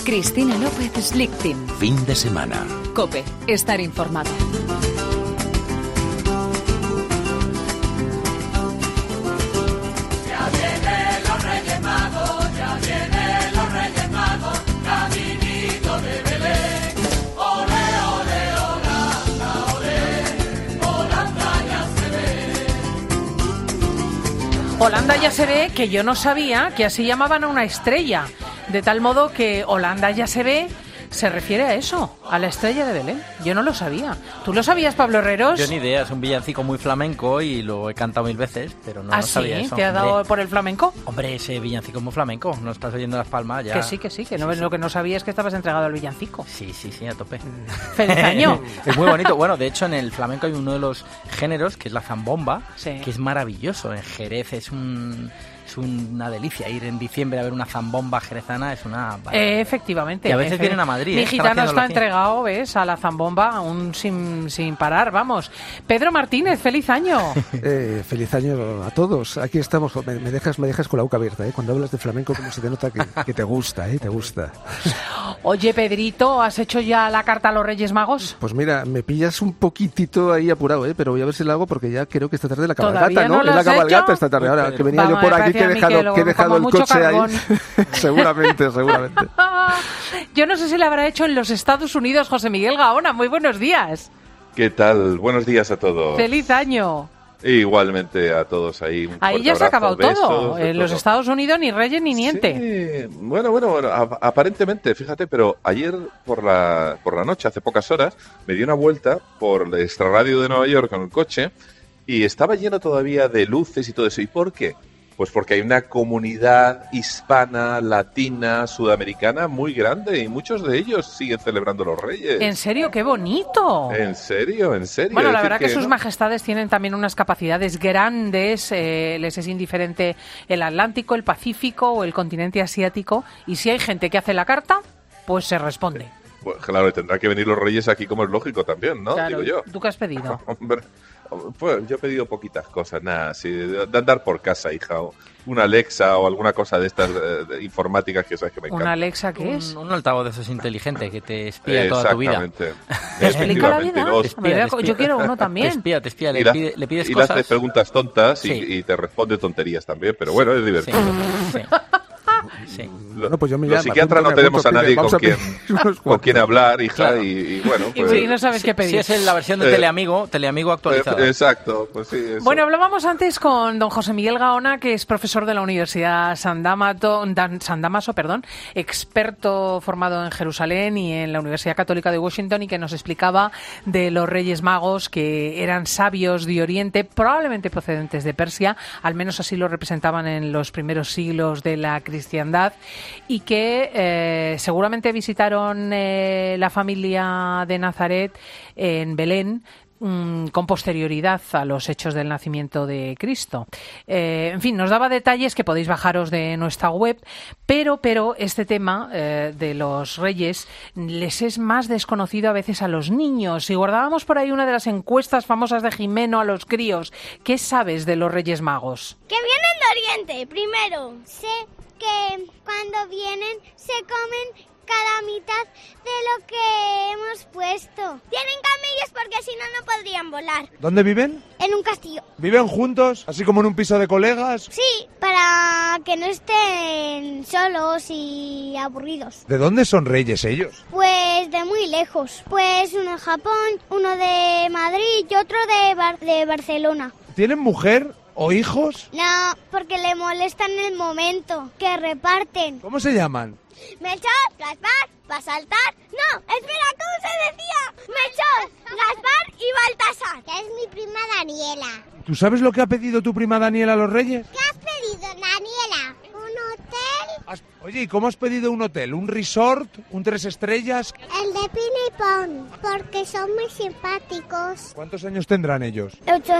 Cristina López Slichting. Fin de semana. COPE. Estar informado. Holanda ya se ve, que yo no sabía que así llamaban a una estrella, de tal modo que Holanda ya se ve se refiere a eso, a la estrella de Belén. Yo no lo sabía. ¿Tú lo sabías, Pablo Herreros? Yo ni idea, es un villancico muy flamenco y lo he cantado 1000 veces, pero no sabía eso. ¿Te ha dado por el flamenco? Hombre, ese villancico es muy flamenco, no estás oyendo Las Palmas ya. Que sí, que no, lo que no sabía es que estabas entregado al villancico. Sí, a tope. ¡Feliz año! Es muy bonito. Bueno, de hecho en el flamenco hay uno de los géneros, que es la zambomba, que es maravilloso. En Jerez es una delicia ir en diciembre a ver una zambomba jerezana, es una... efectivamente. Y a veces vienen a Madrid. Mi gitano está entregado, ¿ves? A la zambomba aún sin parar, vamos. Pedro Martínez, feliz año. Feliz año a todos. Aquí estamos. Me dejas con la boca abierta, ¿eh? Cuando hablas de flamenco, como se te nota que te gusta, ¿eh? Te gusta. Oye, Pedrito, ¿has hecho ya la carta a los Reyes Magos? Pues mira, me pillas un poquitito ahí apurado, ¿eh? Pero voy a ver si la hago porque ya creo que esta tarde la cabalgata, ¿no? Es la cabalgata hecho? esta tarde. Ahora que venía yo por aquí, que he dejado el coche carbón. Ahí. seguramente. Yo no sé si la habrá hecho en los Estados Unidos José Miguel Gaona. Muy buenos días. ¿Qué tal? Buenos días a todos. ¡Feliz año! Igualmente a todos ahí. Ahí ya se ha acabado todo. En los Estados Unidos ni reyes ni niente. Sí. Bueno, aparentemente, fíjate, pero ayer por la noche, hace pocas horas, me di una vuelta por el extrarradio de Nueva York con el coche y estaba lleno todavía de luces y todo eso. ¿Y por qué? Pues porque hay una comunidad hispana, latina, sudamericana muy grande y muchos de ellos siguen celebrando los Reyes. ¿En serio? ¡Qué bonito! ¿En serio? Bueno, la verdad que sus majestades tienen también unas capacidades grandes, les es indiferente el Atlántico, el Pacífico o el continente asiático, y si hay gente que hace la carta, pues se responde. Pues claro, tendrá que venir los Reyes aquí como es lógico también, ¿no? Claro. Digo yo. ¿Tú qué has pedido? Hombre, pues yo he pedido poquitas cosas, nada, así de andar por casa, hija, o una Alexa o alguna cosa de estas informáticas que sabes que me encanta. ¿Una Alexa qué es? Un altavoz de esos inteligentes que te espía toda tu vida. ¿Te explica la vida? No, te espía. Yo quiero uno también. Te espía, le pides y cosas. le haces preguntas tontas y te responde tonterías también, pero bueno, es divertido. Sí. Bueno, pues yo los psiquiatras no tenemos a nadie con quien hablar, hija, claro. y bueno, pues... Y no sabes qué pedir. Si es la versión de Teleamigo actualizada. Exacto, pues sí, eso. Bueno, hablábamos antes con don José Miguel Gaona, que es profesor de la Universidad San Damaso, experto formado en Jerusalén y en la Universidad Católica de Washington, y que nos explicaba de los Reyes Magos, que eran sabios de Oriente, probablemente procedentes de Persia, al menos así lo representaban en los primeros siglos de la cristiandad, y que seguramente visitaron la familia de Nazaret en Belén con posterioridad a los hechos del nacimiento de Cristo. En fin, nos daba detalles que podéis bajaros de nuestra web, pero este tema de los reyes les es más desconocido a veces a los niños. Si guardábamos por ahí una de las encuestas famosas de Jimeno a los críos, ¿qué sabes de los Reyes Magos? Que vienen de Oriente, primero. Sé que cuando vienen se comen cada mitad de lo que hemos puesto. Tienen camellos porque si no podrían volar. ¿Dónde viven? En un castillo. ¿Viven juntos? ¿Así como en un piso de colegas? Sí, para que no estén solos y aburridos. ¿De dónde son reyes ellos? Pues de muy lejos. Pues uno de Japón, uno de Madrid y otro de Barcelona. ¿Tienen mujer o hijos? No, porque le molestan el momento que reparten. ¿Cómo se llaman? Melchor, Gaspar, Baltasar. No, espera, ¿cómo se decía? Melchor, Gaspar y Baltasar. Que es mi prima Daniela. ¿Tú sabes lo que ha pedido tu prima Daniela a los reyes? ¿Qué has pedido, Daniela? ¿Un hotel? Oye, ¿y cómo has pedido un hotel? ¿Un resort? ¿Un 3 estrellas? El de Pinipón, porque son muy simpáticos. ¿Cuántos años tendrán ellos?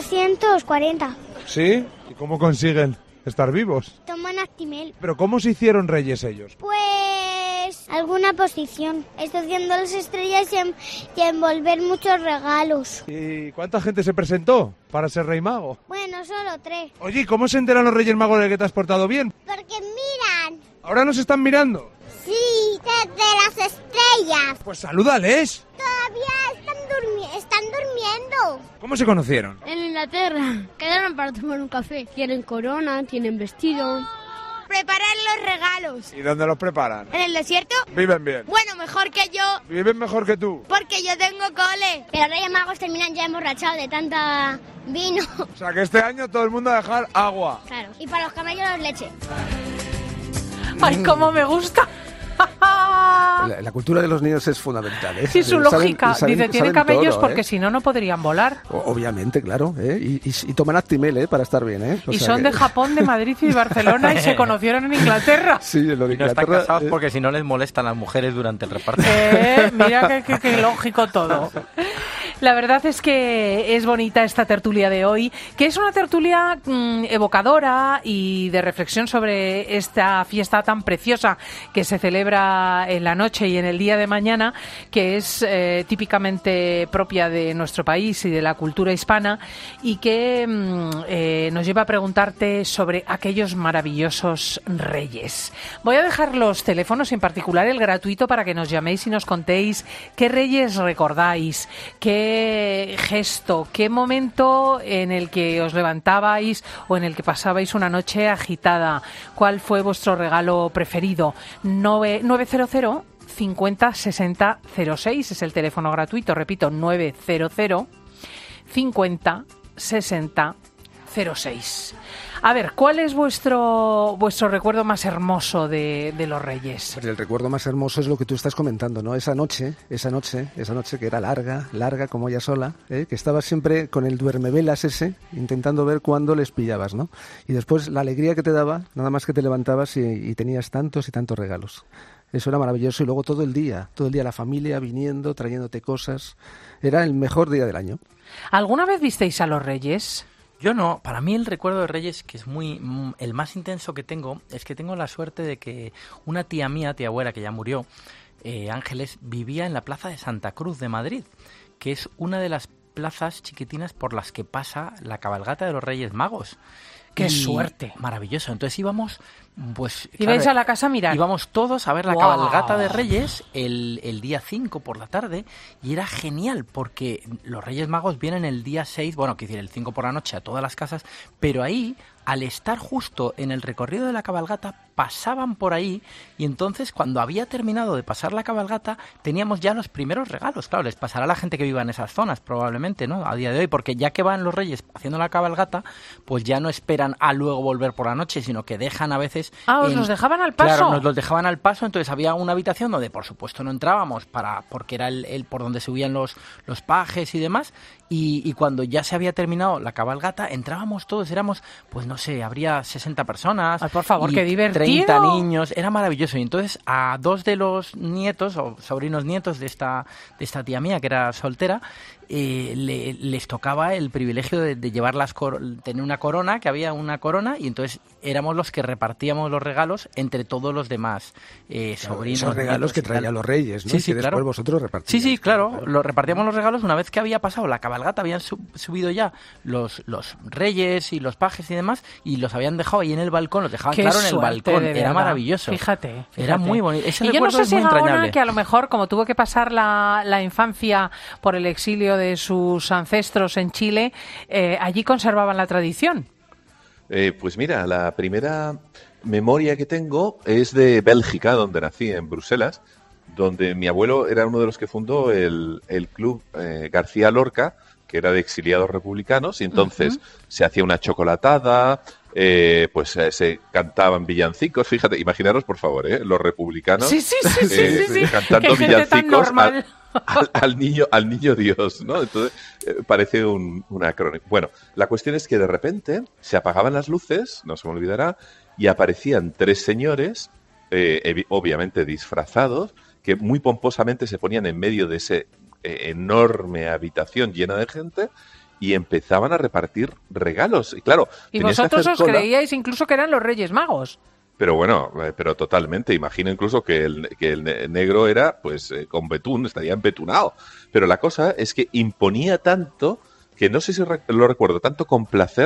840. ¿Sí? ¿Y cómo consiguen estar vivos? Toman Actimel. ¿Pero cómo se hicieron reyes ellos? Pues alguna posición, estudiando las estrellas y envolver muchos regalos. ¿Y cuánta gente se presentó para ser rey mago? Bueno, solo 3. Oye, ¿y cómo se enteran los Reyes Magos de que te has portado bien? Porque miran. ¿Ahora nos están mirando? Sí, de las estrellas. Pues salúdales. Todavía están durmiendo. ¿Cómo se conocieron? En Inglaterra. Quedaron para tomar un café. Tienen corona, tienen vestido. Preparar los regalos. ¿Y dónde los preparan? ¿En el desierto? Viven bien. Bueno, mejor que yo. ¿Viven mejor que tú? Porque yo tengo cole. Que los Reyes Magos terminan ya emborrachados de tanta vino. O sea, que este año todo el mundo a dejar agua. Claro. Y para los camellos leche. ¡Ay, cómo me gusta! La cultura de los niños es fundamental, ¿eh? Sí, su lógica. Dice, tienen saben camellos todo, porque si no, no podrían volar. Obviamente, claro, ¿eh? Y toman Actimel, para estar bien, ¿eh? Y son de Japón, de Madrid y de Barcelona y se conocieron en Inglaterra. Sí, lo de Y no Inglaterra. están casados porque si no les molestan las mujeres durante el reparto. Mira qué lógico todo. La verdad es que es bonita esta tertulia de hoy, que es una tertulia evocadora y de reflexión sobre esta fiesta tan preciosa que se celebra en la noche y en el día de mañana, que es típicamente propia de nuestro país y de la cultura hispana, y que nos lleva a preguntarte sobre aquellos maravillosos reyes. Voy a dejar los teléfonos, en particular el gratuito, para que nos llaméis y nos contéis qué reyes recordáis, qué gesto, qué momento en el que os levantabais o en el que pasabais una noche agitada, cuál fue vuestro regalo preferido. 900 50 60 06 es el teléfono gratuito, repito, 900 50 60 06. A ver, ¿cuál es vuestro recuerdo más hermoso de los Reyes? Pues el recuerdo más hermoso es lo que tú estás comentando, ¿no? Esa noche que era larga como ella sola, que estabas siempre con el duermevelas ese, intentando ver cuándo les pillabas, ¿no? Y después la alegría que te daba, nada más que te levantabas y tenías tantos y tantos regalos. Eso era maravilloso. Y luego todo el día la familia viniendo, trayéndote cosas. Era el mejor día del año. ¿Alguna vez visteis a los Reyes? Yo no. Para mí el recuerdo de Reyes, que es el más intenso que tengo, es que tengo la suerte de que una tía mía, tía abuela, que ya murió, Ángeles, vivía en la Plaza de Santa Cruz de Madrid, que es una de las plazas chiquitinas por las que pasa la cabalgata de los Reyes Magos. ¡Qué suerte! Maravilloso. Entonces íbamos, pues... ¿Ibais a la casa a mirar? Íbamos todos a ver la cabalgata de Reyes el día 5 por la tarde, y era genial porque los Reyes Magos vienen el día 6, bueno, quiero decir, el 5 por la noche a todas las casas, pero ahí, al estar justo en el recorrido de la cabalgata, pasaban por ahí, y entonces cuando había terminado de pasar la cabalgata teníamos ya los primeros regalos. Claro, les pasará a la gente que viva en esas zonas probablemente, ¿no? A día de hoy, porque ya que van los Reyes haciendo la cabalgata, pues ya no esperan a luego volver por la noche, sino que dejan a veces... ¿os los dejaban al paso? Claro, nos los dejaban al paso. Entonces había una habitación donde por supuesto no entrábamos porque era el por donde subían los pajes y demás, y cuando ya se había terminado la cabalgata entrábamos todos, éramos, pues no sé, habría 60 personas. Ay, por favor, qué divertido. 30 niños, era maravilloso. Y entonces a dos de los nietos o sobrinos nietos de esta tía mía, que era soltera, les tocaba el privilegio de llevar tener una corona, que había una corona, y entonces éramos los que repartíamos los regalos entre todos los demás sobrinos. Esos regalos que traían los Reyes, ¿no? Sí, y que claro. después vosotros repartíais. Sí, claro. Repartíamos los regalos una vez que había pasado la cabalgata, habían subido ya los Reyes y los pajes y demás, y los habían dejado ahí en el balcón, los dejaban claro en el balcón. Era maravilloso. Fíjate. Era muy bonito. Ese y yo no sé si ahora, entrañable. que a lo mejor, como tuvo que pasar la infancia por el exilio de sus ancestros en Chile, allí conservaban la tradición. Pues mira, la primera memoria que tengo es de Bélgica, donde nací, en Bruselas, donde mi abuelo era uno de los que fundó el club García Lorca, que era de exiliados republicanos, y entonces se hacía una chocolatada, pues se cantaban villancicos. Fíjate, imaginaros por favor, los republicanos sí. cantando Qué gente tan villancicos normal. al niño Dios, ¿no? Entonces parece una crónica. Bueno, la cuestión es que de repente se apagaban las luces, no se me olvidará, y aparecían tres señores, obviamente disfrazados, que muy pomposamente se ponían en medio de ese enorme habitación llena de gente y empezaban a repartir regalos. Y claro, y vosotros os creíais incluso que eran los Reyes Magos. Pero bueno, pero totalmente. Imagino incluso que el negro era, pues, con betún, estaría embetunado. Pero la cosa es que imponía tanto, que no sé si lo recuerdo, tanto con placer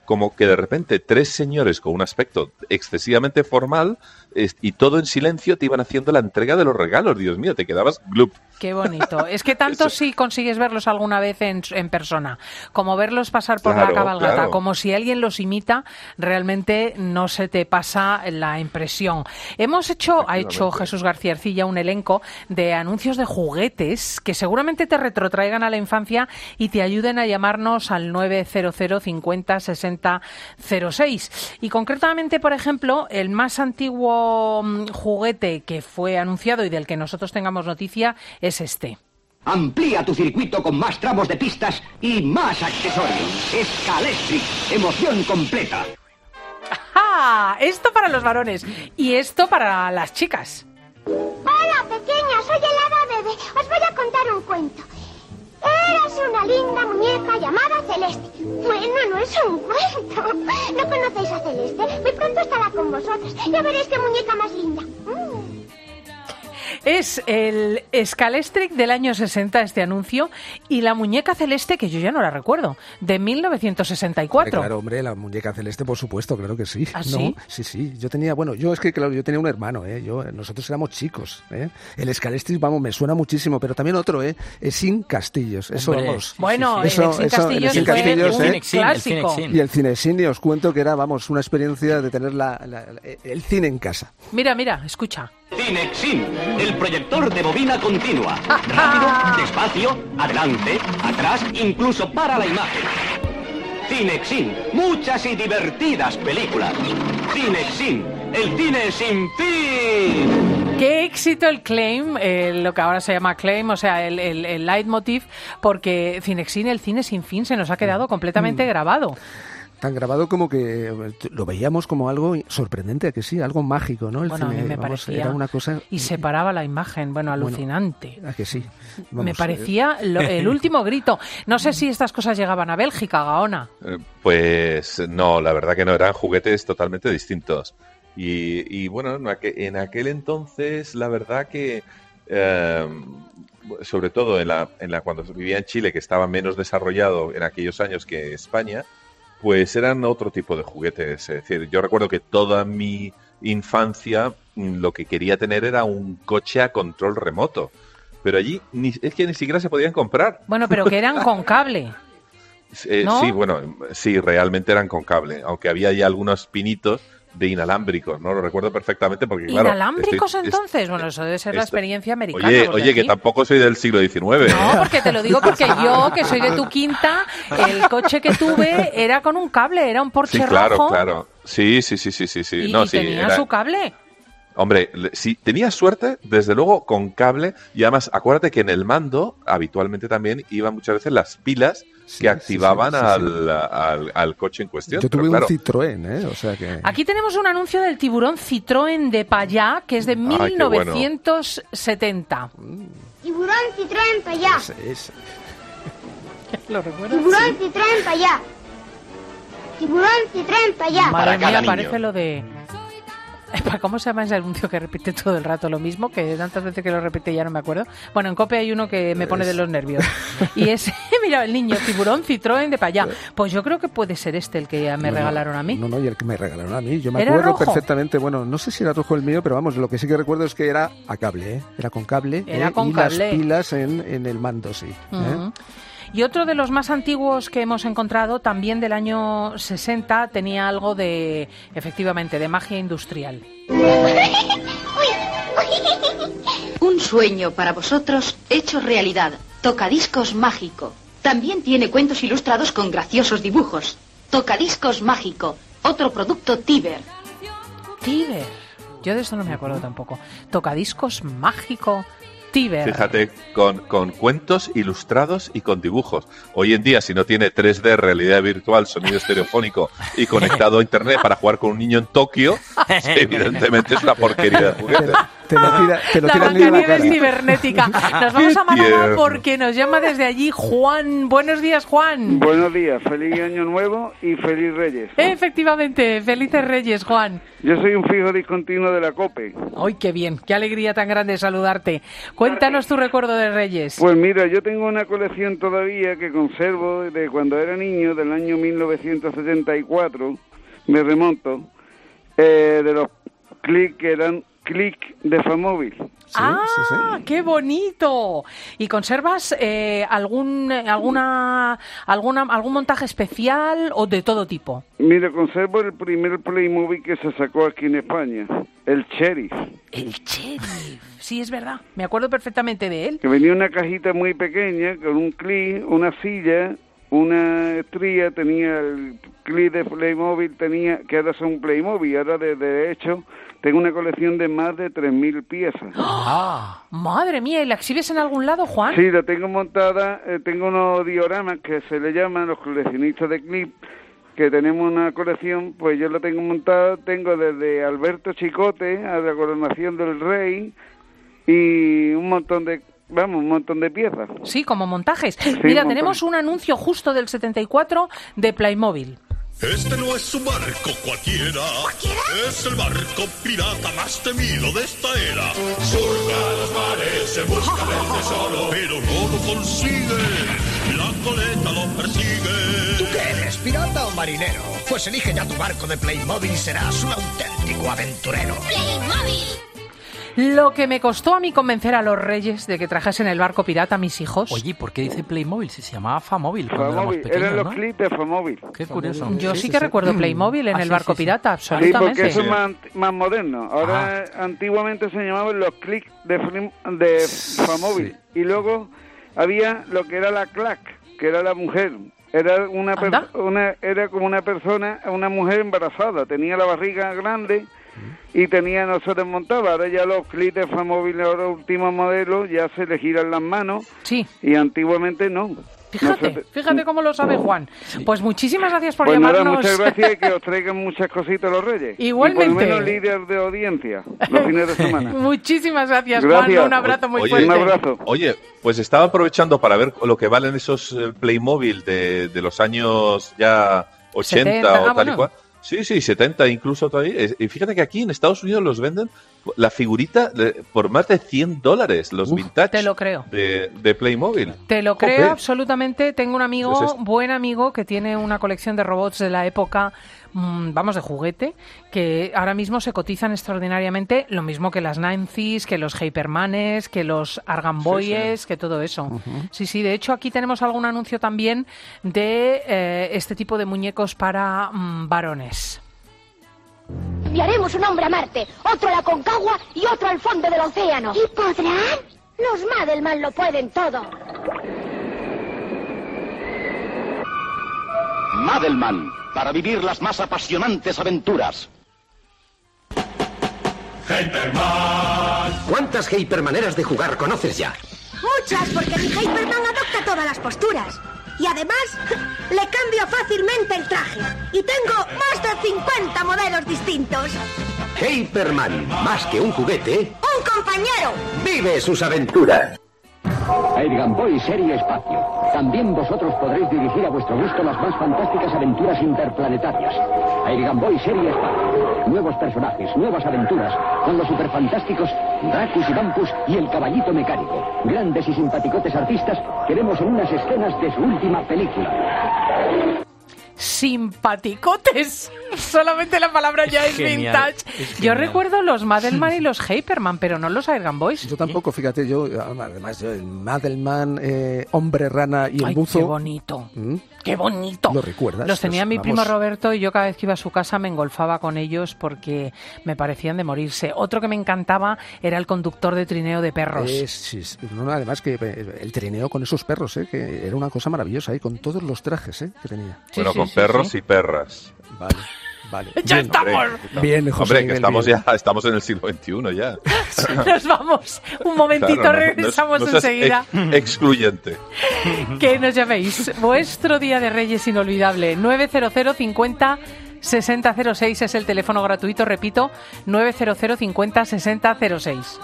como que de repente 3 señores con un aspecto excesivamente formal y todo en silencio te iban haciendo la entrega de los regalos. Dios mío, te quedabas glup. Qué bonito. Es que tanto si consigues verlos alguna vez en persona, como verlos pasar por la cabalgata, claro. como si alguien los imita, realmente no se te pasa la impresión. Ha hecho Jesús García Ercilla un elenco de anuncios de juguetes que seguramente te retrotraigan a la infancia y te ayuden a llamarnos al 900 50 60 06. Y concretamente, por ejemplo, el más antiguo juguete que fue anunciado y del que nosotros tengamos noticia es este. Amplía tu circuito con más tramos de pistas y más accesorios. Scalextric, emoción completa. ¡Ah! Esto para los varones y esto para las chicas. Hola, pequeña, soy el hada Bebé. Os voy a contar un cuento. Eras una linda muñeca llamada Celeste. Bueno, no es un cuento. ¿No conocéis a Celeste? Muy pronto estará con vosotros. Ya veréis qué muñeca más linda. Es el Scalextric del año 60 este anuncio y la muñeca celeste, que yo ya no la recuerdo, de 1964. Claro, hombre, la muñeca celeste, por supuesto, claro que sí. ¿Ah, sí? ¿No? Sí. Yo tenía un hermano, nosotros éramos chicos, El Scalextric, vamos, me suena muchísimo, pero también otro, Sin Castillos. Eso, hombre, vamos. Bueno, Sin Castillos el fue un clásico. Y el Cinexin, os cuento que era, vamos, una experiencia de tener el cine en casa. Mira, escucha. Cinexin, el proyector de bobina continua. Rápido, despacio, adelante, atrás, incluso para la imagen. Cinexin, muchas y divertidas películas. Cinexin, el cine sin fin. Qué éxito el claim, lo que ahora se llama claim, o sea, el leitmotiv, porque Cinexin, el cine sin fin, se nos ha quedado completamente grabado. Tan grabado como que lo veíamos como algo sorprendente, que sí, algo mágico, ¿no? El bueno, cine, a mí me parecía, era una cosa... y separaba la imagen, alucinante. ¿A que sí? Me parecía el último grito. No sé si estas cosas llegaban a Bélgica, Gaona. Pues no, la verdad que no, eran juguetes totalmente distintos. Y bueno, en aquel entonces, la verdad que... sobre todo cuando vivía en Chile, que estaba menos desarrollado en aquellos años que España, pues eran otro tipo de juguetes. Es decir, yo recuerdo que toda mi infancia lo que quería tener era un coche a control remoto. Pero allí es que ni siquiera se podían comprar. Bueno, pero que eran con cable. ¿No? Sí, realmente eran con cable. Aunque había ya algunos pinitos de inalámbricos, ¿no? Lo recuerdo perfectamente porque, claro... ¿Inalámbricos entonces? Bueno, eso debe ser la experiencia americana. Oye, que tampoco soy del siglo XIX. No, porque te lo digo porque yo, que soy de tu quinta, el coche que tuve era con un cable, era un Porsche rojo. Claro. Sí. Y tenía su cable. Hombre, si tenías suerte, desde luego con cable, y además acuérdate que en el mando habitualmente también iban muchas veces las pilas que activaban al coche en cuestión. Yo tuve un Citroën, o sea que... Aquí tenemos un anuncio del tiburón Citroën de Payá, que es de 1970. Tiburón Citroën Payá. Ese. ¿Lo recuerdas? Tiburón Citroën Payá. Tiburón Citroën Payá. Madre mía, parece lo de... ¿Cómo se llama ese anuncio que repite todo el rato lo mismo? Que tantas veces que lo repite ya no me acuerdo. Bueno, en COPE hay uno que me pone de los nervios. Y ese, mira, el niño, tiburón Citroën de Payá. Pues yo creo que puede ser este el que me regalaron a mí. No, y el que me regalaron a mí. Yo me ¿Era acuerdo rojo? perfectamente, bueno, no sé si era rojo el mío, pero vamos, lo que sí que recuerdo es que era a cable, Era con cable. Era con y cable. Las pilas en el mando, sí. Y otro de los más antiguos que hemos encontrado, también del año 60, tenía algo de, efectivamente, de magia industrial. Un sueño para vosotros hecho realidad. Tocadiscos mágico. También tiene cuentos ilustrados con graciosos dibujos. Tocadiscos mágico. Otro producto Tiber. Tiber. Yo de eso no me acuerdo tampoco. Tocadiscos mágico. Tiber. Fíjate, con cuentos ilustrados y con dibujos. Hoy en día, si no tiene 3D, realidad virtual, sonido estereofónico y conectado a internet para jugar con un niño en Tokio, evidentemente es una porquería de juguete. te lo La tiran en la Blancanieves cara. cibernética. Nos vamos a Málaga porque nos llama desde allí Juan. Buenos días, Juan. Buenos días, feliz año nuevo y feliz Reyes. Efectivamente, felices Reyes, Juan. Yo soy un fijo discontinuo de la COPE. ¡Ay, qué bien! ¡Qué alegría tan grande saludarte! Cuéntanos tu recuerdo de Reyes. Pues mira, yo tengo una colección todavía que conservo de cuando era niño, del año 1974, me remonto, de los clics que eran clic de Famóvil. ¡Qué bonito! ¿Y conservas algún montaje especial o de todo tipo? Mira, conservo el primer Playmobil que se sacó aquí en España, el Sheriff. El Sheriff, sí, es verdad. Me acuerdo perfectamente de él. Que venía una cajita muy pequeña con un clic, una silla, una estría, tenía el clic de Playmobil, que ahora son Playmobil, ahora de hecho tengo una colección de más de 3.000 piezas. ¡Ah! ¡Madre mía! ¿Y la exhibes en algún lado, Juan? Sí, la tengo montada, tengo unos dioramas que se le llaman los coleccionistas de clip, que tenemos una colección, pues yo la tengo montada, tengo desde Alberto Chicote a la coronación del rey y un montón de piezas. Sí, como montajes. Mira, tenemos un anuncio justo del 74 de Playmobil. Este no es un barco cualquiera. Es el barco pirata más temido de esta era. Surca los mares en busca del tesoro, pero no lo consigue. La goleta lo persigue. ¿Tú qué eres, pirata o marinero? Pues elige ya tu barco de Playmobil y serás un auténtico aventurero. ¡Playmobil! Lo que me costó a mí convencer a los reyes de que trajesen el barco pirata a mis hijos. Oye, ¿por qué dice Playmobil? Si se llamaba Famóvil cuando Famóvil, éramos pequeños, eran los ¿no? clips de Famóvil. Qué curioso. Yo sí que recuerdo Playmobil en el barco pirata, Sí, absolutamente. porque eso es más moderno. Ahora, antiguamente se llamaban los clics de Famóvil. Y luego había lo que era la clac, que era la mujer. Era era como una persona, una mujer embarazada. Tenía la barriga grande y no se desmontaba. Ahora ya los clips de Famóvil, ahora últimos modelos, ya se le giran las manos. Sí. Y antiguamente no. Fíjate cómo lo sabe Juan. Pues muchísimas gracias por pues llamarnos. Nada, muchas gracias y que os traigan muchas cositas los reyes. Igualmente. Y por lo menos líder de audiencia los fines de semana. Muchísimas gracias, Juan. Un abrazo muy fuerte. Un abrazo. Oye, pues estaba aprovechando para ver lo que valen esos Playmobil de los años ya 80 70, o tal y cual. Sí, 70 incluso todavía. Y fíjate que aquí en Estados Unidos los venden la figurita por más de $100, los vintage. Te lo creo. De Playmobil. Te lo creo absolutamente. Tengo un amigo, buen amigo, que tiene una colección de robots de la época, de juguete, que ahora mismo se cotizan extraordinariamente, lo mismo que las Nancy's, que los Hypermanes, que los Argan Boys, que todo eso. Sí, de hecho aquí tenemos algún anuncio también de este tipo de muñecos para varones. Enviaremos un hombre a Marte, otro a la Concagua y otro al fondo del océano. ¿Y podrán? Los Madelman lo pueden todo. Madelman, para vivir las más apasionantes aventuras. Hyperman. ¿Cuántas Hypermaneras de jugar conoces ya? Muchas, porque mi Hyperman adopta todas las posturas. Y además, le cambio fácilmente el traje. Y tengo más de 50 modelos distintos. Hyperman, más que un juguete, ¡un compañero! ¡vive sus aventuras! Airgun Boy Serie Espacio. También vosotros podréis dirigir a vuestro gusto las más fantásticas aventuras interplanetarias. Airgun Boy Serie Espacio. Nuevos personajes, nuevas aventuras, con los superfantásticos Dracus y Vampus y el Caballito Mecánico. Grandes y simpaticotes artistas que vemos en unas escenas de su última película. Simpaticotes. Solamente la palabra ya es genial, vintage. Yo recuerdo los Madelman y los Hyperman, pero no los Airgun Boys. Yo tampoco, fíjate, además el Madelman, Hombre Rana y el Buzo. ¡Qué bonito! ¡Qué bonito! ¿Lo recuerdas? Los tenía mi primo Roberto y yo cada vez que iba a su casa me engolfaba con ellos porque me parecían de morirse. Otro que me encantaba era el conductor de trineo de perros. Además que el trineo con esos perros, que era una cosa maravillosa, con todos los trajes que tenía. Bueno, con perros y perras. Vale. Ya estamos. Bien, José Hombre, Miguel, que estamos en el siglo XXI ya. Nos vamos. Un momentito, Claro, regresamos no seas enseguida. Excluyente. Que nos llaméis. Vuestro Día de Reyes inolvidable. 900 50 6006 es el teléfono gratuito, repito, 900 50 60 06.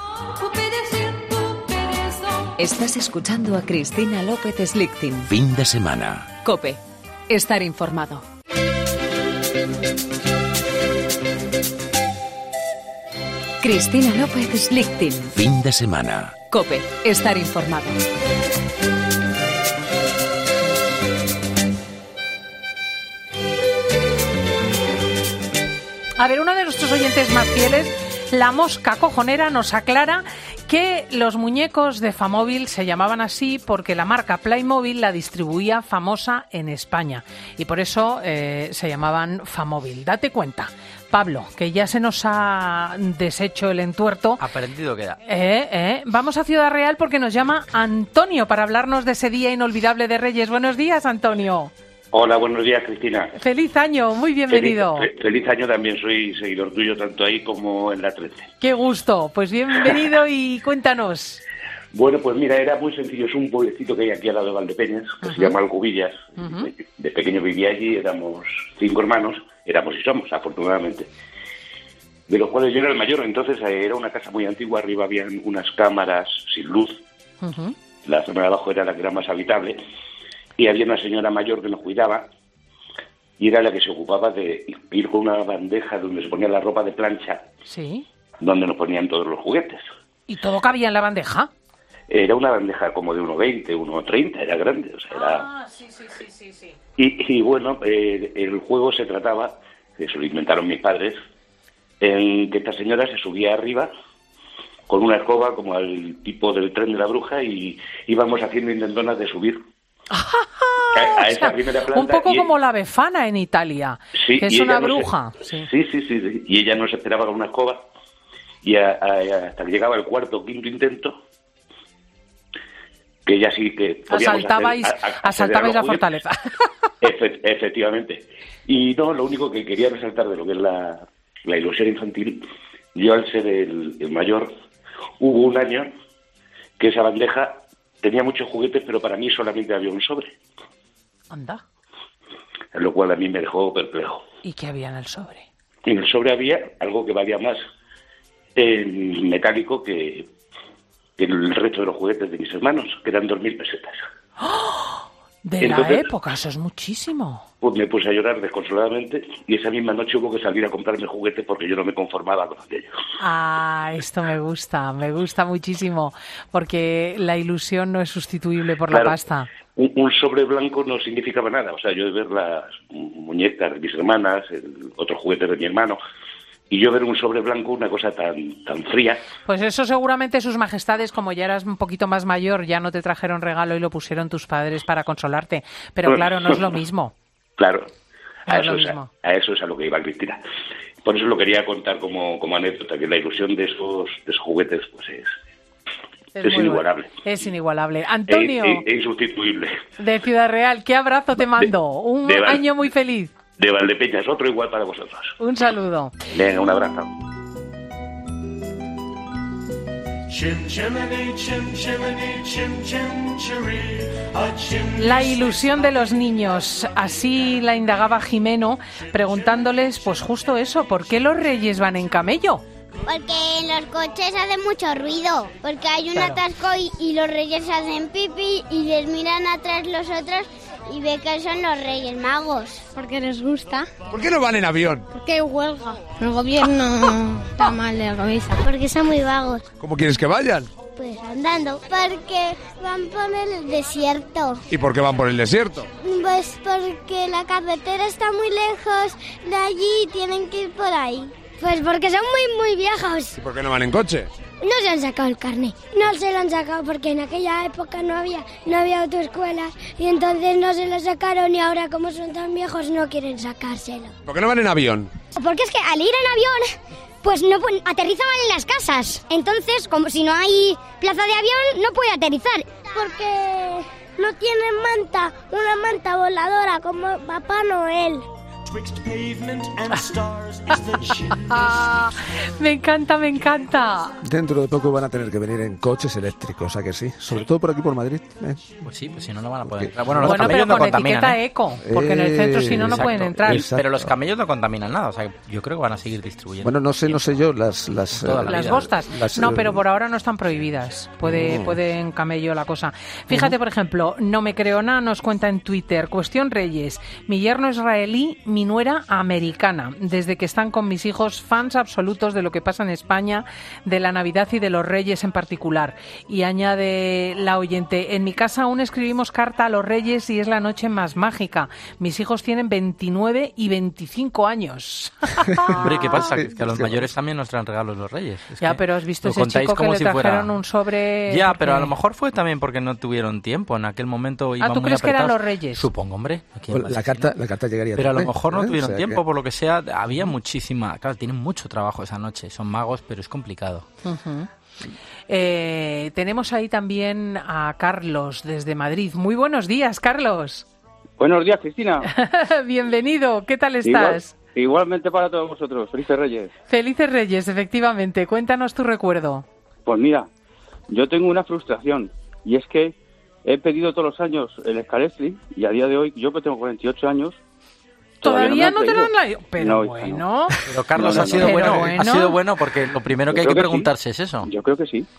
Estás escuchando a Cristina López Slichting. Fin de semana. COPE. Estar informado. Cristina López Slichting. Fin de semana. COPE. Estar informado. A ver, uno de nuestros oyentes más fieles, La Mosca Cojonera, nos aclara que los muñecos de Famóvil se llamaban así porque la marca Playmobil la distribuía famosa en España y por eso se llamaban Famóvil. Date cuenta, Pablo, que ya se nos ha deshecho el entuerto. Aprendido queda. Vamos a Ciudad Real porque nos llama Antonio para hablarnos de ese día inolvidable de Reyes. Buenos días, Antonio. Hola, buenos días, Cristina. Feliz año, muy bienvenido. Feliz año, también soy seguidor tuyo, tanto ahí como en la 13. Qué gusto, pues bienvenido y cuéntanos. Bueno, pues mira, era muy sencillo, es un pueblecito que hay aquí al lado de Valdepeñas, que se llama Alcubillas. De pequeño vivía allí, éramos 5 hermanos, éramos y somos, afortunadamente. De los cuales yo era el mayor, entonces era una casa muy antigua, arriba habían unas cámaras sin luz, la zona de abajo era la que era más habitable. Y había una señora mayor que nos cuidaba y era la que se ocupaba de ir con una bandeja donde se ponía la ropa de plancha, sí, donde nos ponían todos los juguetes. ¿Y todo cabía en la bandeja? Era una bandeja como de 1,20, 1,30, era grande. O sea, era... sí. Y bueno, el juego se trataba, eso lo inventaron mis padres, en que esta señora se subía arriba con una escoba como al tipo del tren de la bruja y íbamos haciendo intentonas de subir. A esa primera planta, un poco como la Befana en Italia, sí, que es una bruja. Sí. Y ella nos esperaba con una escoba y hasta que llegaba el cuarto o quinto intento, que ella sí que asaltabais la fortaleza. Efectivamente. Y no, lo único que quería resaltar de lo que es la ilusión infantil, yo al ser el mayor, hubo un año que esa bandeja tenía muchos juguetes, pero para mí solamente había un sobre. Anda. Lo cual a mí me dejó perplejo. ¿Y qué había en el sobre? En el sobre había algo que valía más en metálico que el resto de los juguetes de mis hermanos, que eran 2.000 pesetas. ¡Oh! Entonces, la época, eso es muchísimo. Pues me puse a llorar desconsoladamente y esa misma noche hubo que salir a comprarme juguetes porque yo no me conformaba con aquello. Ah, esto me gusta muchísimo, porque la ilusión no es sustituible por la pasta. Un sobre blanco no significaba nada, o sea, yo de ver las muñecas de mis hermanas, otros juguetes de mi hermano, y yo ver un sobre blanco, una cosa tan fría. Pues eso seguramente sus majestades, como ya eras un poquito más mayor, ya no te trajeron regalo y lo pusieron tus padres para consolarte. Pero claro, no es lo mismo. Claro, a eso es a lo que iba Cristina. Por eso lo quería contar como anécdota, que la ilusión de esos juguetes pues es inigualable. Bueno. Es inigualable. Antonio. Es insustituible. De Ciudad Real, qué abrazo te mando. Un año muy feliz. De Valdepeñas, otro igual para vosotros. Un saludo. Venga, un abrazo. La ilusión de los niños, así la indagaba Jimeno, preguntándoles, pues justo eso, ¿por qué los reyes van en camello? Porque en los coches hacen mucho ruido, porque hay un atasco y los reyes hacen pipí y les miran atrás los otros y ve que son los Reyes Magos. Porque les gusta. ¿Por qué no van en avión? Porque hay huelga. El gobierno está mal de la cabeza. Porque son muy vagos. ¿Cómo quieres que vayan? Pues andando. Porque van por el desierto. ¿Y por qué van por el desierto? Pues porque la carretera está muy lejos de allí y tienen que ir por ahí. Pues porque son muy viejos. ¿Y por qué no van en coche? No se han sacado el carnet. No se lo han sacado porque en aquella época no había autoescuelas y entonces no se lo sacaron y ahora como son tan viejos no quieren sacárselo. ¿Por qué no van en avión? Porque es que al ir en avión pues no aterrizaban en las casas. Entonces, como si no hay plaza de avión, no puede aterrizar. Porque no tienen una manta voladora como Papá Noel. Me encanta, me encanta. Dentro de poco van a tener que venir en coches eléctricos, ¿a que sí? Sobre todo por aquí, por Madrid. Pues sí, pues si no, no van a poder entrar. Bueno, los Bueno, camellos pero no con contaminan, etiqueta eco, porque en el centro si no, no Exacto. pueden entrar. Pero los camellos no contaminan nada, o sea, yo creo que van a seguir distribuyendo. Bueno, no sé yo, las Bostas. No, pero por ahora no están prohibidas. Puede en camello la cosa. Fíjate, por ejemplo, No me creo nada nos cuenta en Twitter, cuestión Reyes, mi yerno israelí, mi nuera americana. Desde que están con mis hijos, fans absolutos de lo que pasa en España, de la Navidad y de los Reyes en particular. Y añade la oyente, en mi casa aún escribimos carta a los Reyes y es la noche más mágica. Mis hijos tienen 29 y 25 años. Hombre, ¿qué pasa? Que a los mayores también nos traen regalos los Reyes. Ya, pero has visto ese chico que le trajeron un sobre... Ya, pero a lo mejor fue también porque no tuvieron tiempo. En aquel momento iban ¿tú muy crees apretados. que eran los Reyes? Supongo, hombre. La carta llegaría pero tarde, a lo mejor no tuvieron O sea tiempo, que- por lo que sea. Había muchísima... Claro, tienen mucho trabajo esa noche. Son magos, pero es complicado. Ujú. Tenemos ahí también a Carlos desde Madrid. Muy buenos días, Carlos. Buenos días, Cristina. Bienvenido. ¿Qué tal estás? Igualmente para todos vosotros. Felices Reyes. Felices Reyes, efectivamente. Cuéntanos tu recuerdo. Pues mira, yo tengo una frustración y es que he pedido todos los años el Scalestri y a día de hoy, yo que tengo 48 años, Todavía no me te lo han traído. traído. Pero No, hija, bueno. no. Pero Carlos, No, ha sido no. bueno. Pero bueno. Ha sido bueno porque lo primero que hay Yo que creo que preguntarse es eso. Yo creo que sí.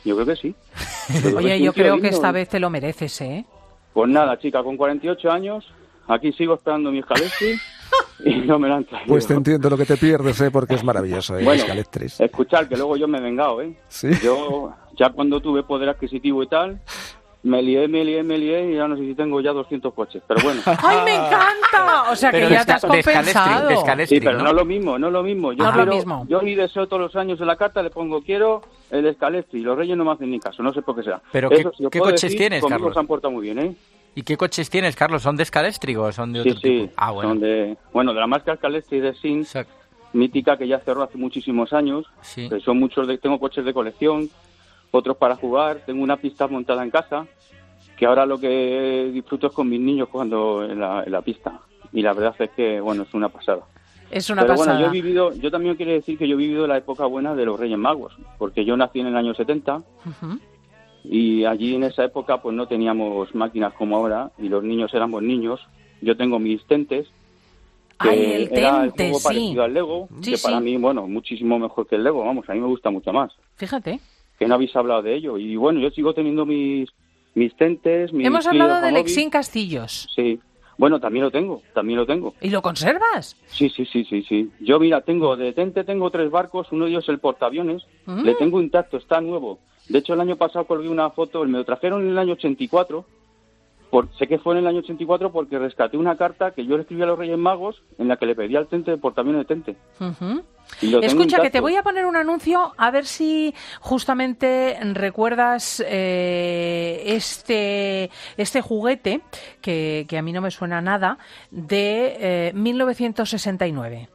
Oye, yo creo que esta vez te lo mereces, ¿eh? Pues nada, chica, con 48 años, aquí sigo esperando mi Scalestri y no me lo han traído. Pues te entiendo lo que te pierdes, porque es maravilloso, Bueno, Scalestris. escuchar que luego yo me he vengado, ¿eh? Sí. Yo, ya cuando tuve poder adquisitivo y tal, me lié y ya no sé si tengo ya 200 coches, pero bueno. ¡Ay, me encanta! O sea, que ya te has compensado. Sí, pero no es lo mismo. Yo, No es lo mismo. yo mi deseo todos los años en la carta le pongo quiero el Scalestri y los Reyes no me hacen ni caso, no sé por qué será. Pero Eso, ¿qué- si os qué puedo coches decir, tienes, conmigo Carlos? se han portado muy bien, ¿eh? ¿Y qué coches tienes, Carlos? ¿Son de Scalestri o son de Sí, otro sí. tipo? Ah, bueno. Son de la marca Scalestri de Sin, mítica que ya cerró hace muchísimos años. Sí. Que son muchos, tengo coches de colección, otros para jugar, tengo una pista montada en casa, que ahora lo que disfruto es con mis niños cuando en la pista. Y la verdad es que, bueno, es una pasada. Es una Pero pasada. bueno, yo también quiero decir que yo he vivido la época buena de los Reyes Magos, porque yo nací en el año 70 Ujú. y allí en esa época pues no teníamos máquinas como ahora y los niños éramos niños. Yo tengo mis tentes, que Ay, el era el Tente, juego sí. parecido al Lego, Sí, que para sí. mí, bueno, muchísimo mejor que el Lego, vamos, a mí me gusta mucho más. Fíjate. Que no habéis hablado de ello. Y bueno, yo sigo teniendo mis tentes, mis... Hemos kits hablado de del Hobby. Exin Castillos. Sí. Bueno, también lo tengo. ¿Y lo conservas? Sí. Yo, mira, de Tente tengo 3 barcos, uno de ellos es el portaaviones, le tengo intacto, está nuevo. De hecho, el año pasado colgué una foto, me lo trajeron en el año 84, sé que fue en el año 84 porque rescaté una carta que yo le escribí a los Reyes Magos en la que le pedía al Tente el portaaviones de Tente. Ujú. Y lo tengo Escucha, que intacto. te voy a poner un anuncio a ver si justamente recuerdas este juguete, que a mí no me suena nada, de 1969.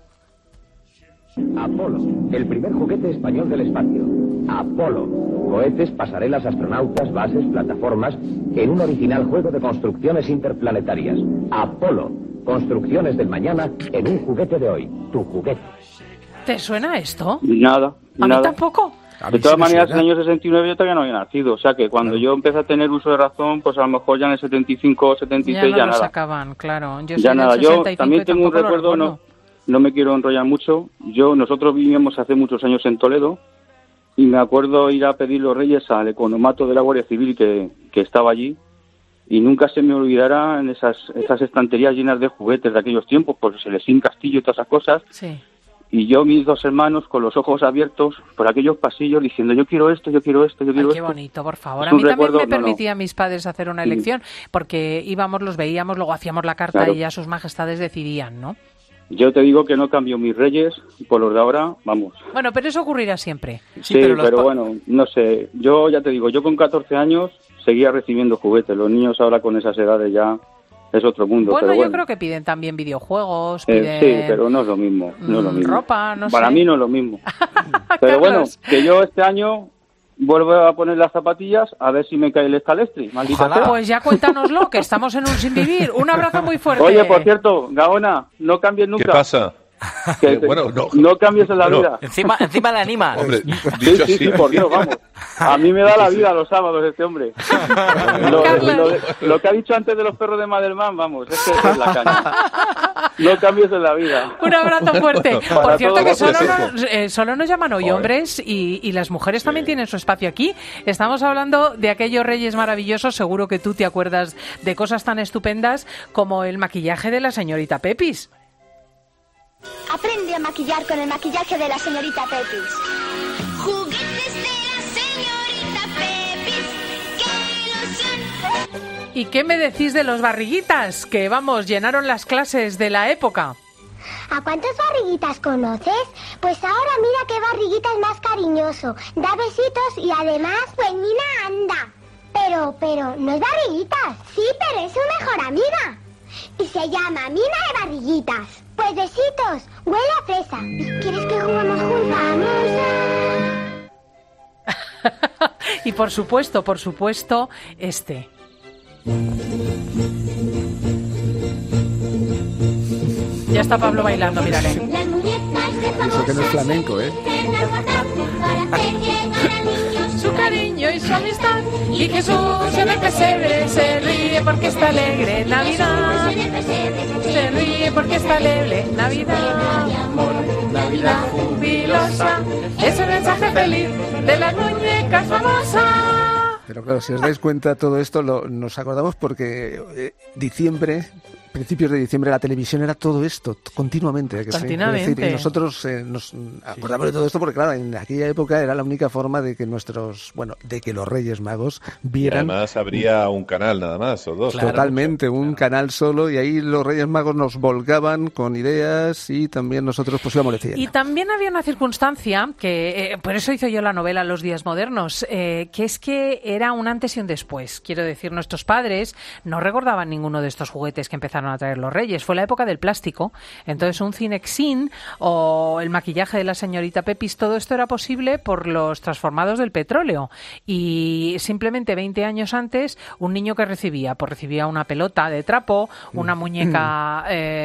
Apolo, el primer juguete español del espacio. Apolo. Cohetes, pasarelas, astronautas, bases, plataformas, en un original juego de construcciones interplanetarias. Apolo. Construcciones del mañana en un juguete de hoy. Tu juguete. ¿Te suena esto? Nada, A mí nada. tampoco. De todas maneras, en el año 69 yo todavía no había nacido, o sea que cuando yo empecé a tener uso de razón, pues a lo mejor ya en el 75 o 76 Ya no ya lo nada. sacaban, claro. Yo Ya soy nada, del yo 65 también y tengo un tampoco lo recuerdo, no me quiero enrollar mucho. Nosotros vivíamos hace muchos años en Toledo y me acuerdo ir a pedir los Reyes al economato de la Guardia Civil que estaba allí y nunca se me olvidará en esas estanterías llenas de juguetes de aquellos tiempos, pues el Exin Castillo y todas esas cosas. Sí. Y yo, mis 2 hermanos, con los ojos abiertos por aquellos pasillos diciendo yo quiero esto, yo quiero esto, yo quiero Ay, qué esto. bonito, por favor. Es A un mí también recuerdo, me no, no. permitía a mis padres hacer una elección, porque íbamos, los veíamos, luego hacíamos la carta Claro. y ya sus majestades decidían, ¿no? Yo te digo que no cambio mis Reyes por los de ahora, vamos. Bueno, pero eso ocurrirá siempre. Sí, pero bueno, no sé. Yo ya te digo, yo con 14 años seguía recibiendo juguetes. Los niños ahora con esas edades ya es otro mundo. Bueno, pero yo bueno. creo que piden también videojuegos, piden Sí, pero no es lo mismo. No es lo mismo. ropa, no Para sé. mí no es lo mismo. Pero bueno, que yo este año vuelvo a poner las zapatillas a ver si me cae el escalestri, maldita sea. Pues ya cuéntanoslo, que estamos en un sin vivir. Un abrazo muy fuerte. Oye, por cierto, Gaona, no cambies nunca. ¿Qué pasa? Bueno, no cambies en la vida. Encima le animas. Hombre, sí, por Dios, vamos. A mí me da la vida los sábados este hombre. Lo que ha dicho antes de los perros de Madelman, vamos, es que es la caña. No cambies en la vida. Un abrazo fuerte. Por cierto que solo nos llaman hoy hombres y las mujeres también tienen su espacio aquí. Estamos hablando de aquellos reyes maravillosos. Seguro que tú te acuerdas de cosas tan estupendas como el maquillaje de la señorita Pepis. Aprende a maquillar con el maquillaje de la señorita Pepis. Juguetes de la señorita Pepis, qué ilusión. ¿Y qué me decís de los barriguitas? Que, vamos, llenaron las clases de la época. ¿A cuántos barriguitas conoces? Pues ahora mira qué barriguita es más cariñoso. Da besitos y además, pues Nina anda. Pero, no es barriguitas. Sí, pero es su mejor amiga. Y se llama Mina de Barriguitas. Pues besitos, huele a fresa. ¿Quieres que juguemos juntos? Y por supuesto, este. Ya está Pablo bailando, mírale. Eso que no es flamenco, ¿eh? Su cariño y su amistad. Y Jesús en el pesebre se ríe porque está alegre Navidad. Se ríe porque está alegre Navidad. Navidad jubilosa. Es el mensaje feliz de las muñecas famosas. Pero claro, si os dais cuenta, todo esto nos acordamos porque principios de diciembre, la televisión era todo esto, continuamente. Continuamente. Es decir, y nosotros nos acordamos de todo esto porque, claro, en aquella época era la única forma de que de que los Reyes Magos vieran. Y además habría un canal nada más, o dos. Claro, totalmente, un canal solo, y ahí los Reyes Magos nos volcaban con ideas y también nosotros pues íbamos leyendo. Y también había una circunstancia que, por eso hice yo la novela Los días modernos, que es que era un antes y un después. Quiero decir, nuestros padres no recordaban ninguno de estos juguetes que empezaron a traer los Reyes. Fue la época del plástico. Entonces un Cinexin o el maquillaje de la señorita Pepis, todo esto era posible por los transformados del petróleo. Y simplemente 20 años antes, un niño que recibía una pelota de trapo, una muñeca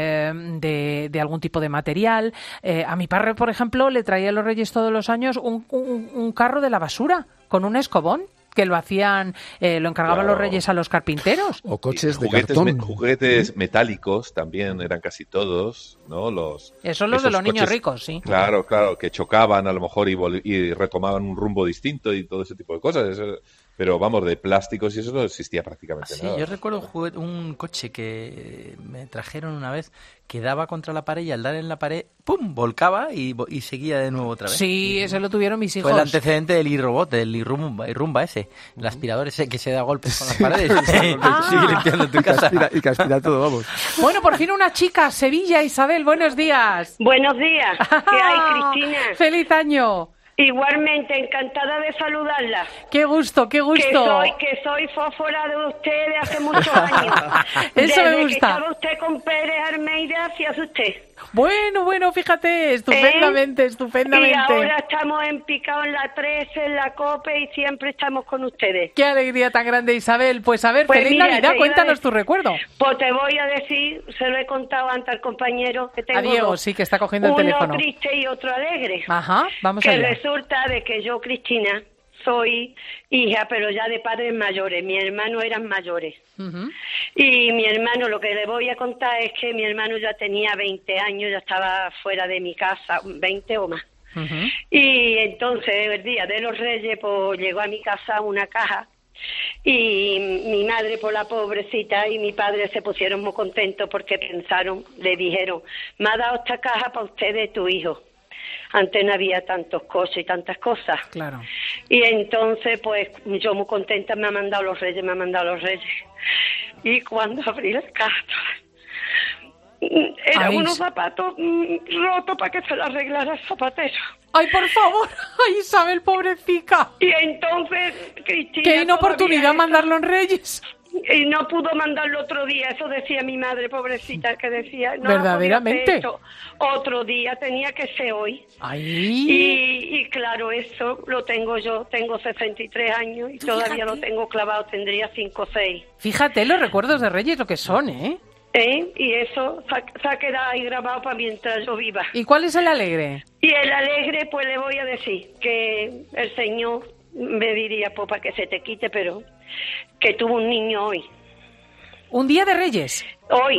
de algún tipo de material. A mi padre, por ejemplo, le traía a los Reyes todos los años un carro de la basura con un escobón, que lo hacían, lo encargaban los Reyes a los carpinteros. O coches de cartón. Juguetes metálicos también eran casi todos, ¿no? Esos los de los niños ricos, sí. Claro, que chocaban a lo mejor y retomaban un rumbo distinto y todo ese tipo de cosas. Pero vamos, de plásticos y eso no existía prácticamente nada. Sí, yo recuerdo un coche que me trajeron una vez que daba contra la pared y al dar en la pared, ¡pum!, volcaba y seguía de nuevo otra vez. Sí, ese lo tuvieron mis hijos. Fue el antecedente del iRobot, del iRumba ese, el aspirador ese que se da golpes con las paredes y sigue limpiando tu casa. Y que aspira todo, vamos. Bueno, por fin una chica, Sevilla. Isabel, buenos días. Buenos días. ¿Qué hay, Cristina? ¡Feliz año! Igualmente, encantada de saludarla. ¡Qué gusto, qué gusto! Que soy fósfora de usted de hace muchos años. Eso Desde me gusta. Que estaba usted con Pérez Almeida, hacia usted. Bueno, fíjate, estupendamente. Y ahora estamos empicados en la 13, en la COPE y siempre estamos con ustedes. ¡Qué alegría tan grande, Isabel! Pues a ver, feliz Navidad, cuéntanos tu recuerdo. Pues te voy a decir, se lo he contado antes al compañero que tengo. A Diego, sí, que está cogiendo el teléfono. Uno triste y otro alegre. Ajá, vamos allá. Que resulta de que yo, Cristina, soy hija, pero ya de padres mayores. Mi hermano eran mayores. Uh-huh. Y mi hermano, lo que le voy a contar es que mi hermano ya tenía 20 años, ya estaba fuera de mi casa, 20 o más. Uh-huh. Y entonces, el día de los Reyes, pues llegó a mi casa una caja. Y mi madre, por la pobrecita, y mi padre se pusieron muy contentos porque le dijeron, me ha dado esta caja para usted de tu hijo. Antes no había tantos coches y tantas cosas. Claro. Y entonces, pues, yo muy contenta me ha mandado los Reyes. Y cuando abrí la caja, eran unos zapatos rotos para que se lo arreglara el zapatero. ¡Ay, por favor! ¡Ay, Isabel, pobrecita! Y entonces, Cristina... ¡Qué inoportunidad mandarlo en Reyes! Y no pudo mandarlo otro día, eso decía mi madre, pobrecita, que decía... No ¿verdaderamente? Otro día, tenía que ser hoy. ¡Ay! Y claro, eso lo tengo yo, tengo 63 años y todavía lo tengo clavado, tendría 5 o 6. Fíjate los recuerdos de Reyes, lo que son, ¿eh? Y eso se ha quedado ahí grabado para mientras yo viva. ¿Y cuál es el alegre? Y el alegre, pues le voy a decir que el Señor me diría, pues para que se te quite, pero que tuvo un niño hoy. ¿Un día de Reyes? Hoy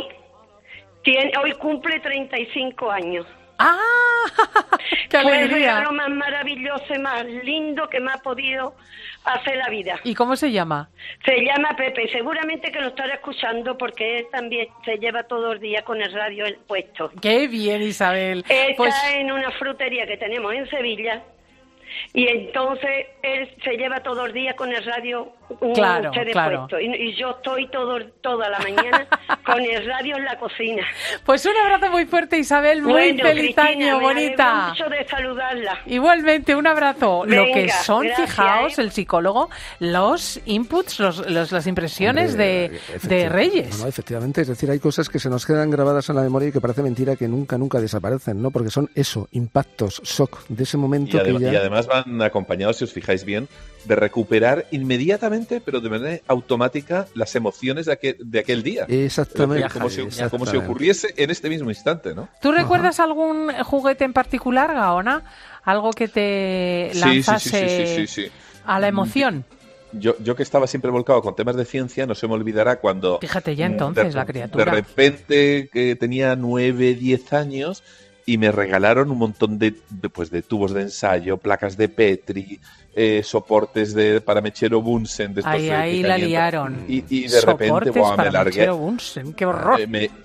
cumple 35 años. ¡Ah! ¡Qué Fue alegría! el regalo más maravilloso y más lindo que me ha podido hacer la vida. ¿Y cómo se llama? Se llama Pepe, seguramente que lo estará escuchando porque él también se lleva todo el día con el radio puesto. ¡Qué bien, Isabel! Está en una frutería que tenemos en Sevilla y entonces él se lleva todo el día con el radio claro. puesto y yo estoy toda la mañana con el radio en la cocina. Pues un abrazo muy fuerte, Isabel, muy feliz Cristina, año, bonita. Mucho de saludarla. Igualmente, un abrazo. Venga, lo que son, gracias, fijaos, el psicólogo, los inputs, las impresiones de Reyes. No, efectivamente, es decir, hay cosas que se nos quedan grabadas en la memoria y que parece mentira que nunca desaparecen, ¿no? Porque son eso, impactos, shock de ese momento y además van acompañados, si os fijáis bien, de recuperar inmediatamente, pero de manera automática, las emociones de aquel día. Exactamente. Como si ocurriese en este mismo instante, ¿no? ¿Tú recuerdas algún juguete en particular, Gaona? ¿Algo que te lanzase sí. a la emoción? Yo que estaba siempre volcado con temas de ciencia, no se me olvidará cuando... Fíjate ya entonces, la criatura. De repente, que tenía 9, 10 años... Y me regalaron un montón de tubos de ensayo, placas de Petri, soportes para mechero Bunsen. Ahí la liaron. Y de repente, me largué. Mechero Bunsen, qué horror.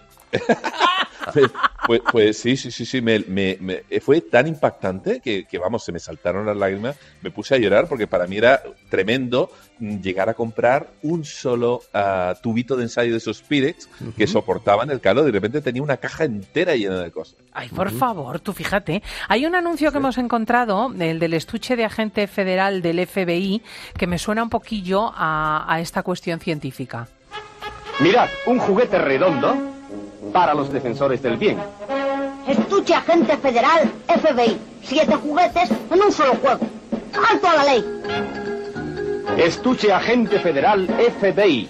Pues sí, fue tan impactante que se me saltaron las lágrimas, me puse a llorar porque para mí era tremendo llegar a comprar un solo tubito de ensayo de esos Pirex que soportaban el calor. De repente tenía una caja entera llena de cosas. Ay, por favor, tú fíjate. Hay un anuncio que hemos encontrado, el del estuche de agente federal del FBI, que me suena un poquillo a esta cuestión científica. Mirad, un juguete redondo para los defensores del bien. Estuche agente federal FBI. 7 juguetes en un solo juego. ¡Alto a la ley! Estuche agente federal FBI.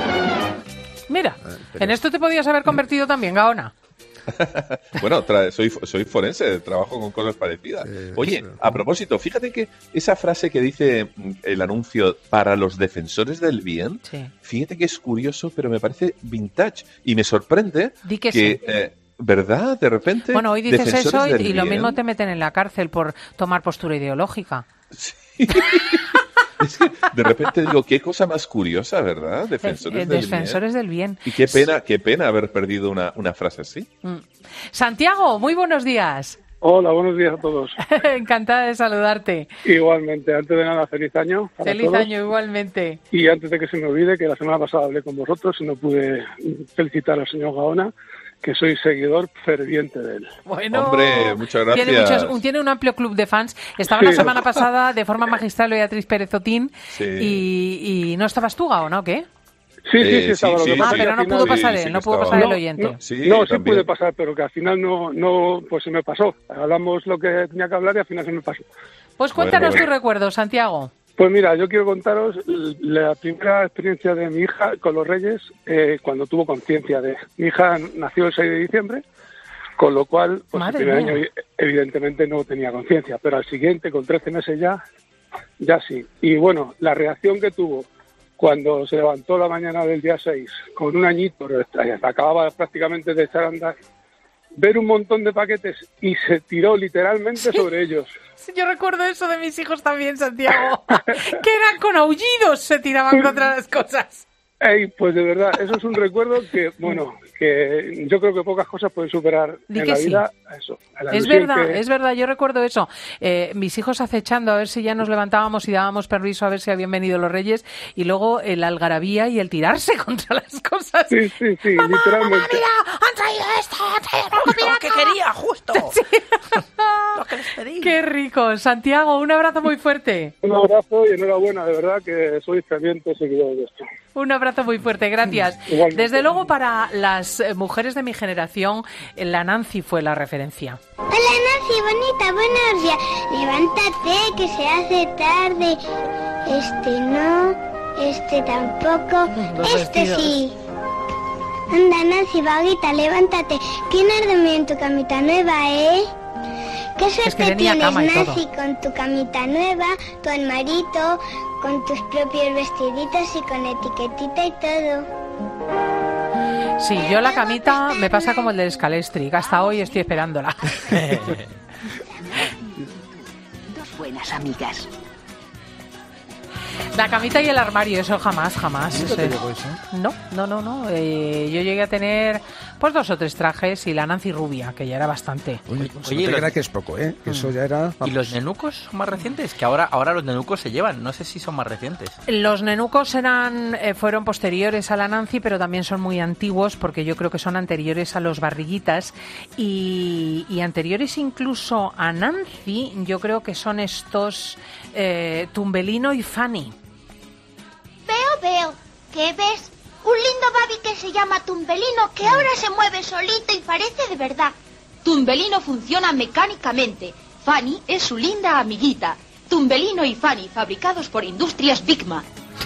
Mira, en esto te podías haber convertido también, Gaona. Bueno, soy forense, trabajo con cosas parecidas. Oye, a propósito, fíjate que esa frase que dice el anuncio para los defensores del bien, fíjate que es curioso, pero me parece vintage y me sorprende ¿verdad? De repente... Bueno, hoy dices eso y lo mismo te meten en la cárcel por tomar postura ideológica. Sí. Es que de repente digo, qué cosa más curiosa, ¿verdad? Defensores del bien. Y qué pena haber perdido una frase así. Santiago, muy buenos días. Hola, buenos días a todos. Encantada de saludarte. Igualmente, antes de nada, feliz año. Feliz año, igualmente. Y antes de que se me olvide, que la semana pasada hablé con vosotros y no pude felicitar al señor Gaona, que soy seguidor ferviente de él. Bueno, hombre, muchas gracias. Tiene un amplio club de fans. Estaba la semana pasada de forma magistral Beatriz Pérez Otín y ¿no estabas tú, Gaona, o qué? Sí, estaba. Pero no pudo pasar él, no pudo pasar el oyente. Sí pude pasar, pero que al final no, pues se me pasó. Hablamos lo que tenía que hablar y al final se me pasó. Pues cuéntanos tu recuerdo, Santiago. Pues mira, yo quiero contaros la primera experiencia de mi hija con los Reyes cuando tuvo conciencia de... Mi hija nació el 6 de diciembre, con lo cual pues el primer año evidentemente no tenía conciencia, pero al siguiente, con 13 meses ya sí. Y bueno, la reacción que tuvo cuando se levantó la mañana del día 6, con un añito, acababa prácticamente de echar a andar, ver un montón de paquetes y se tiró literalmente sobre ellos. Sí, yo recuerdo eso de mis hijos también, Santiago, que eran con aullidos, se tiraban contra las cosas. Pues de verdad, eso es un recuerdo que, bueno, que yo creo que pocas cosas pueden superar en la vida eso. Es verdad, yo recuerdo eso. Mis hijos acechando a ver si ya nos levantábamos y dábamos permiso a ver si habían venido los Reyes y luego el algarabía y el tirarse contra las cosas. Sí, ¡Mamá, literalmente. Mira, han traído esto, lo que quería, justo. Sí. Lo que les pedí. ¡Qué rico! Santiago, un abrazo muy fuerte. Un abrazo y enhorabuena, de verdad que soy ferviente seguidor de esto. Un abrazo muy fuerte, gracias. Igualmente. Desde luego, para las mujeres de mi generación, la Nancy fue la referencia. Hola Nancy, bonita, buenos días. Levántate, que se hace tarde. No, tampoco, vestidos. Sí. Anda Nancy, vaguita, levántate. ¿Quién has dormido en tu camita nueva, ¿Qué suerte tenía tienes, cama y todo. Nancy, con tu camita nueva, tu armarito, con tus propios vestiditos y con etiquetita y todo? Sí, yo la camita me pasa como el del Scalestri, que hasta hoy estoy esperándola. Dos buenas amigas. La camita y el armario, eso jamás. ¿Nunca te llegó eso? No. Yo llegué a tener pues 2 o 3 trajes y la Nancy rubia, que ya era bastante. Oye, no te creas que es poco, que eso ya era... ¿Y los nenucos son más recientes? Que ahora los nenucos se llevan, no sé si son más recientes. Los nenucos fueron posteriores a la Nancy, pero también son muy antiguos porque yo creo que son anteriores a los barriguitas y anteriores incluso a Nancy. Yo creo que son estos Tumbelino y Fanny. Veo. ¿Qué ves? Un lindo babi que se llama Tumbelino, que ahora se mueve solito y parece de verdad. Tumbelino funciona mecánicamente. Fanny es su linda amiguita. Tumbelino y Fanny, fabricados por Industrias Bigma.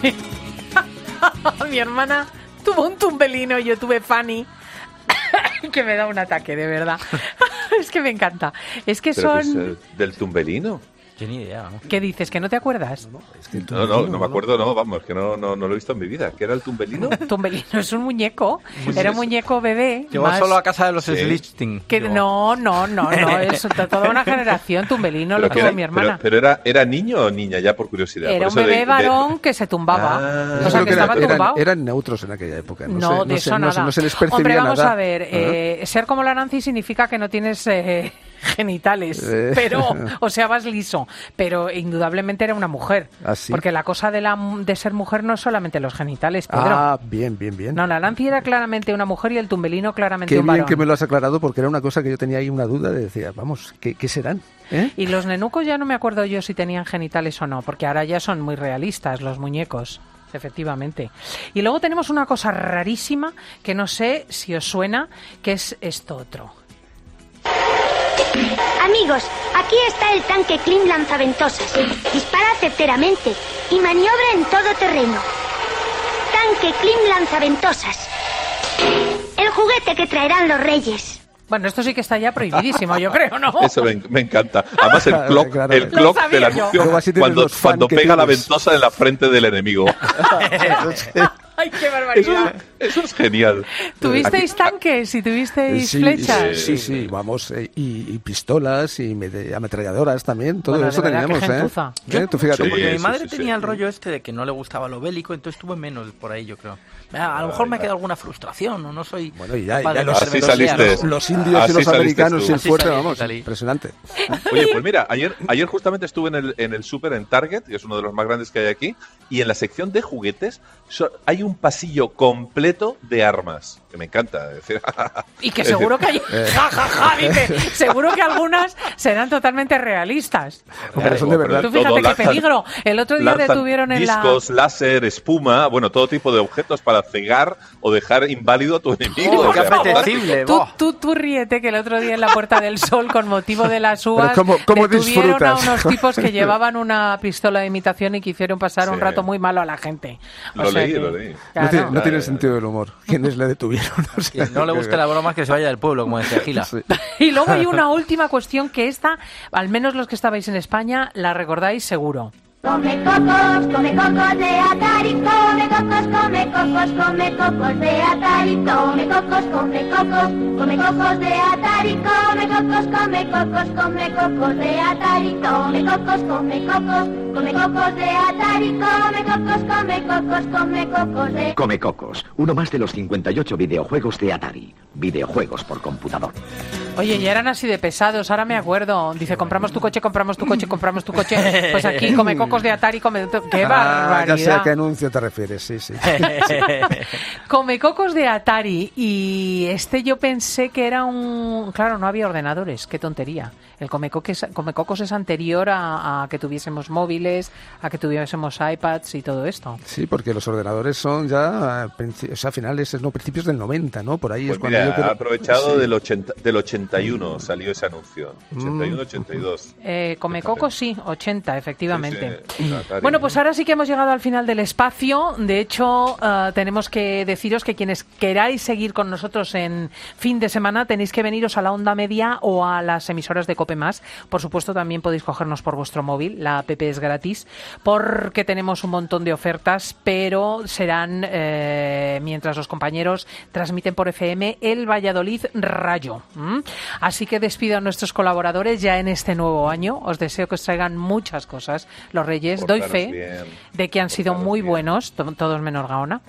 Mi hermana tuvo un Tumbelino y yo tuve Fanny. Que me da un ataque, de verdad. Es que me encanta. Es que ¿Pero son... que es del Tumbelino? Yo ni idea, ¿no? ¿Qué dices? ¿Que no te acuerdas? No me acuerdo, vamos, que no lo he visto en mi vida. ¿Qué era el Tumbelino? Tumbelino es un muñeco. Era un muñeco bebé. Llegó solo a casa de los Sí. Schlichting. Que no, es toda una generación. Tumbelino lo tuvo mi hermana. Pero era niño o niña, ya por curiosidad. Era Por un eso bebé varón que se tumbaba. Yo O sea, creo que estaba tumbado. eran neutros en aquella época. No, de eso nada. No se les percibía Hombre, vamos nada. a ver. Ser como la Nancy significa que no tienes genitales, pero, o sea, vas liso. Pero indudablemente era una mujer. ¿Ah, sí? Porque la cosa de ser mujer no es solamente los genitales, Pedro. Ah, bien. No, la Nancy era claramente una mujer y el Tumbelino claramente Qué un bien varón. que me lo has aclarado, porque era una cosa que yo tenía ahí una duda de decir, vamos, ¿qué serán? Y los nenucos ya no me acuerdo yo si tenían genitales o no, porque ahora ya son muy realistas los muñecos. Efectivamente. Y luego tenemos una cosa rarísima que no sé si os suena, que es esto otro. Amigos, aquí está el tanque Klim lanzaventosas. Dispara certeramente y maniobra en todo terreno. Tanque Klim lanzaventosas. El juguete que traerán los reyes. Bueno, esto sí que está ya prohibidísimo, yo creo, ¿no? Eso me encanta. Además, el clock del anuncio cuando pega la ventosa en la frente del enemigo. ¡Ay, qué barbaridad! Eso es genial. ¿Tuvisteis tanques y tuvisteis flechas? Sí, vamos, y pistolas y ametralladoras también, todo Bueno, eso de verdad, teníamos, qué gentuza. Tú fíjate. Porque mi madre tenía el rollo este de que no le gustaba lo bélico, entonces tuve menos por ahí, yo creo. A lo mejor me queda alguna frustración, o no soy... Bueno, y ya así saliste. Los indios y los americanos y el fuerte, vamos, impresionante. Oye, pues mira, ayer justamente estuve en el súper en Target, que es uno de los más grandes que hay aquí, y en la sección de juguetes hay un pasillo completo de armas, que me encanta. Decir, y que seguro que hay... dice, seguro que algunas serán totalmente realistas. Pero son de verdad. Tú fíjate qué peligro. El otro día detuvieron en discos, láser, espuma, bueno, todo tipo de objetos para cegar o dejar inválido a tu enemigo. ¡Qué apetecible! Tú ríete que el otro día en la Puerta del Sol, con motivo de las uvas, ¿cómo detuvieron a disfrutas? unos tipos que llevaban una pistola de imitación y quisieron pasar un rato muy malo a la gente. Lo leí. Claro. No tiene sentido del humor. ¿Quiénes le detuvieron? O sea, no le gusta la broma, que se vaya del pueblo, como decía Gila. Sí. Y luego hay una última cuestión que esta, al menos los que estabais en España, la recordáis seguro. Come cocos de Atari, come cocos de Atari, come cocos de Atari, come cocos de Atari, come cocos de Atari, come cocos de... Come Cocos, uno más de los 58 videojuegos de Atari. Videojuegos por computador. Oye, ya eran así de pesados, ahora me acuerdo. Dice, compramos tu coche. Pues aquí, come cocos de Atari, ¡qué barbaridad! Ya sé a qué anuncio te refieres, sí. Come cocos de Atari, y yo pensé que era claro, no había ordenador. ordenadores, qué tontería. El Comecocos es anterior a que tuviésemos móviles, a que tuviésemos iPads y todo esto. Sí, porque los ordenadores son ya finales, no, principios del 90, ¿no? Por ahí pues es cuando mira, yo creo... ha aprovechado sí. del 81 salió ese anuncio. 81, 82. Comecocos sí, 80, efectivamente. Sí, bueno, pues ahora sí que hemos llegado al final del espacio. De hecho, tenemos que deciros que quienes queráis seguir con nosotros en fin de semana tenéis que veniros a la Onda Media o a las emisoras de COPE+. Por supuesto, también podéis cogernos por vuestro móvil. La app es gratis porque tenemos un montón de ofertas, pero serán mientras los compañeros transmiten por FM el Valladolid Rayo. Así que despido a nuestros colaboradores ya en este nuevo año. Os deseo que os traigan muchas cosas los Reyes. Doy fe de que han sido muy buenos, todos menos Gaona.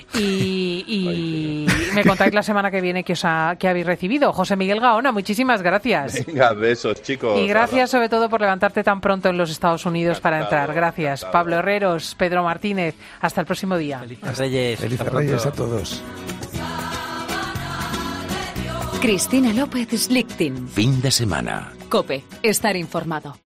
Y me contáis la semana que viene qué habéis recibido. José Miguel Gaona, muchísimas gracias. Venga, besos, chicos. Y gracias sobre todo por levantarte tan pronto en los Estados Unidos para entrar. Gracias. Pablo Herreros, Pedro Martínez. Hasta el próximo día. Felices Reyes. Felices Reyes a todos. Cristina López Slichting. Fin de semana. COPE. Estar informado.